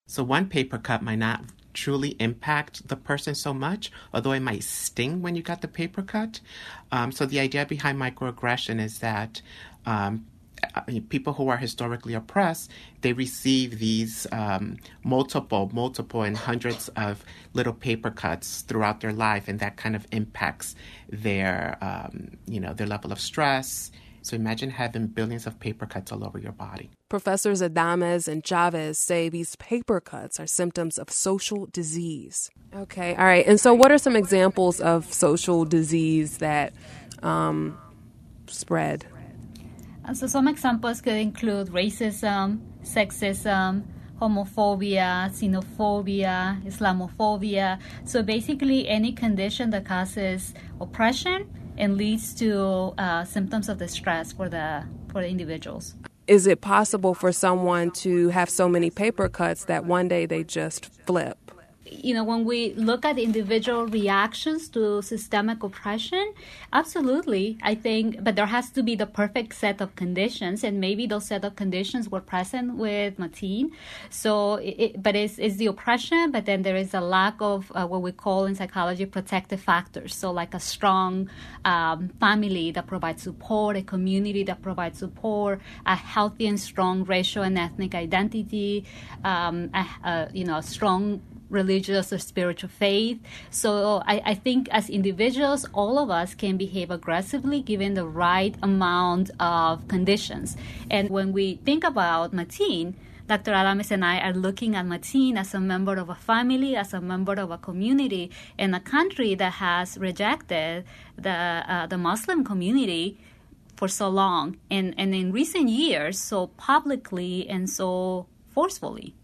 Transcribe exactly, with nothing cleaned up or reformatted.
So one paper cut might not truly impact the person so much, although it might sting when you got the paper cut. Um, so the idea behind microaggression is that um, people who are historically oppressed, they receive these um, multiple, multiple and hundreds of little paper cuts throughout their life, and that kind of impacts their, um, you know, their level of stress. So imagine having billions of paper cuts all over your body. Professors Adames and Chavez say these paper cuts are symptoms of social disease. Okay, all right. And so what are some examples of social disease that um, spread? So some examples could include racism, sexism, homophobia, xenophobia, Islamophobia. So basically any condition that causes oppression and leads to uh, symptoms of distress for the for the individuals. Is it possible for someone to have so many paper cuts that one day they just flip? You know, when we look at individual reactions to systemic oppression, absolutely, I think, but there has to be the perfect set of conditions, and maybe those set of conditions were present with Mateen. So, it, but it's, it's the oppression, but then there is a lack of uh, what we call in psychology protective factors. So like a strong um, family that provides support, a community that provides support, a healthy and strong racial and ethnic identity, um, a, a, you know, a strong religious or spiritual faith. So I, I think as individuals, all of us can behave aggressively given the right amount of conditions. And when we think about Mateen, Doctor Adames and I are looking at Mateen as a member of a family, as a member of a community in a country that has rejected the uh, the Muslim community for so long, and, and in recent years, so publicly and so forcefully.